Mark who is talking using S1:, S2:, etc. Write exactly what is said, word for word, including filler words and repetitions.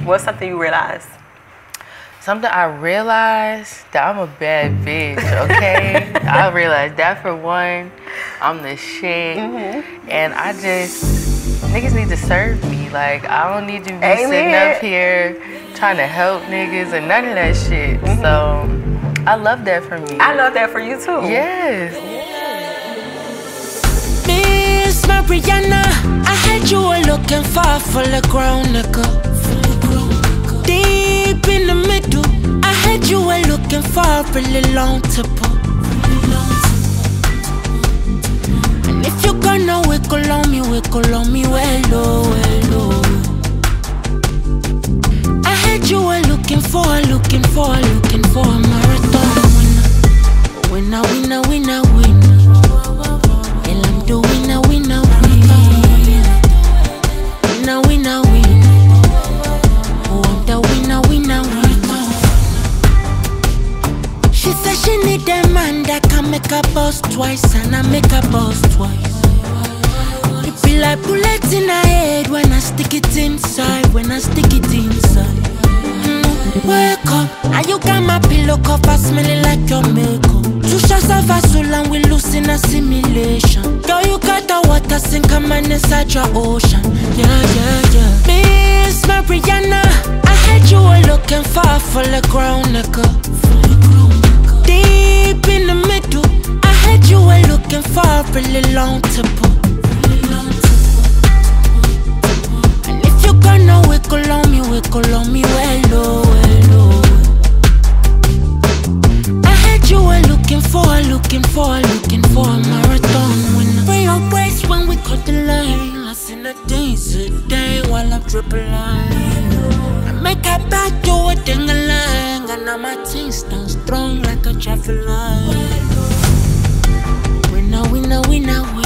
S1: What's something you realized?
S2: Something I realized that I'm a bad bitch, okay? I realized that for one, I'm the shit. Mm-hmm. And I just, niggas need to serve me. Like, I don't need to be Amen. Sitting up here trying to help niggas and none of that shit. Mm-hmm. So, I love that for me.
S1: I love that for you too.
S2: Yes.
S3: Miss Mariana, I had you were looking far for the ground, nigga. Deep in the middle, I had you were looking for a really long to pull. And if you're gonna wiggle on me, wiggle on me well low, well low. I had you were looking for, looking for, looking for a marathon winner. Winner, winner, winner, winner. And I'm the winner, winner, winner. Winner, winner, winner. She said she need a man that can make her boss twice, and I make her boss twice. It be like bullets in her head when I stick it inside, when I stick it inside. Mm, wake up, and you got my pillow cover smelling like your makeup. Two shots of Vaseline and we losing a simulation. Girl, you got the water sink a man inside your ocean. Yeah, yeah, yeah. Miss Mariana, I had you were looking far for the ground, nigga. Deep in the middle, I had you were looking for a really long to pull. And if you're gonna wiggle on me, wiggle on me well low, well low. I had you were looking for, looking for, looking for a marathon winner. Bring your waist when we cut the line. I seen a dance today while I'm triple line. I make her back do a ding-a-ling, and now my team stand strong like a traffic light. Winner, winner, winner, winner.